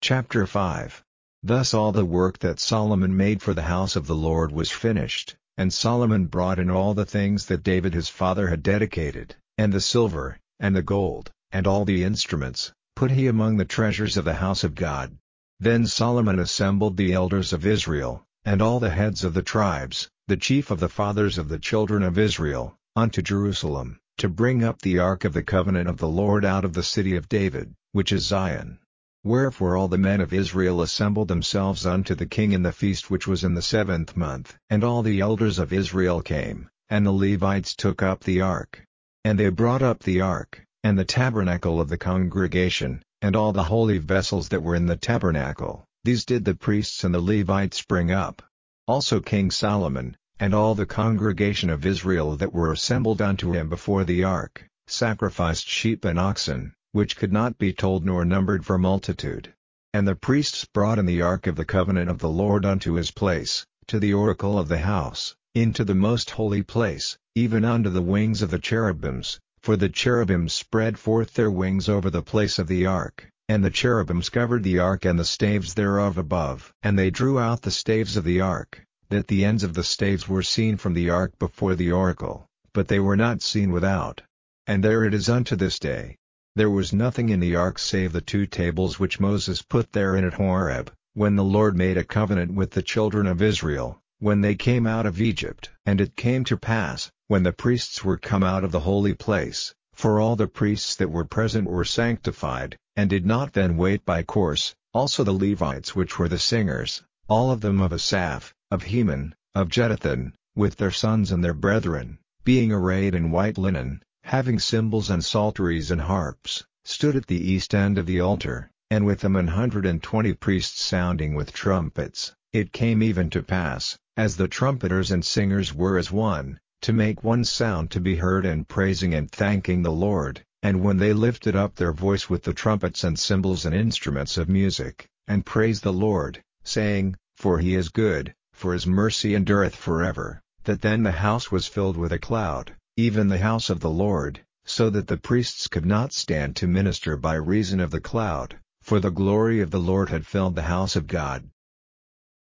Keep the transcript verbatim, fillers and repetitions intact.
Chapter five. Thus all the work that Solomon made for the house of the Lord was finished, and Solomon brought in all the things that David his father had dedicated, and the silver, and the gold, and all the instruments, put he among the treasures of the house of God. Then Solomon assembled the elders of Israel, and all the heads of the tribes, the chief of the fathers of the children of Israel, unto Jerusalem, to bring up the ark of the covenant of the Lord out of the city of David, which is Zion. Wherefore all the men of Israel assembled themselves unto the king in the feast which was in the seventh month. And all the elders of Israel came, and the Levites took up the ark. And they brought up the ark, and the tabernacle of the congregation, and all the holy vessels that were in the tabernacle, these did the priests and the Levites bring up. Also King Solomon, and all the congregation of Israel that were assembled unto him before the ark, sacrificed sheep and oxen, which could not be told nor numbered for multitude. And the priests brought in the ark of the covenant of the Lord unto his place, to the oracle of the house, into the most holy place, even unto the wings of the cherubims, for the cherubims spread forth their wings over the place of the ark, and the cherubims covered the ark and the staves thereof above. And they drew out the staves of the ark, that the ends of the staves were seen from the ark before the oracle, but they were not seen without. And there it is unto this day. There was nothing in the ark save the two tables which Moses put therein at Horeb, when the Lord made a covenant with the children of Israel, when they came out of Egypt. And it came to pass, when the priests were come out of the holy place, for all the priests that were present were sanctified, and did not then wait by course, also the Levites which were the singers, all of them of Asaph, of Heman, of Jeduthun, with their sons and their brethren, being arrayed in white linen, having cymbals and psalteries and harps, stood at the east end of the altar, and with them an hundred and twenty priests sounding with trumpets. It came even to pass, as the trumpeters and singers were as one, to make one sound to be heard in praising and thanking the Lord, and when they lifted up their voice with the trumpets and cymbals and instruments of music, and praised the Lord, saying, For he is good, for his mercy endureth forever, that then the house was filled with a cloud, even the house of the Lord, so that the priests could not stand to minister by reason of the cloud, for the glory of the Lord had filled the house of God.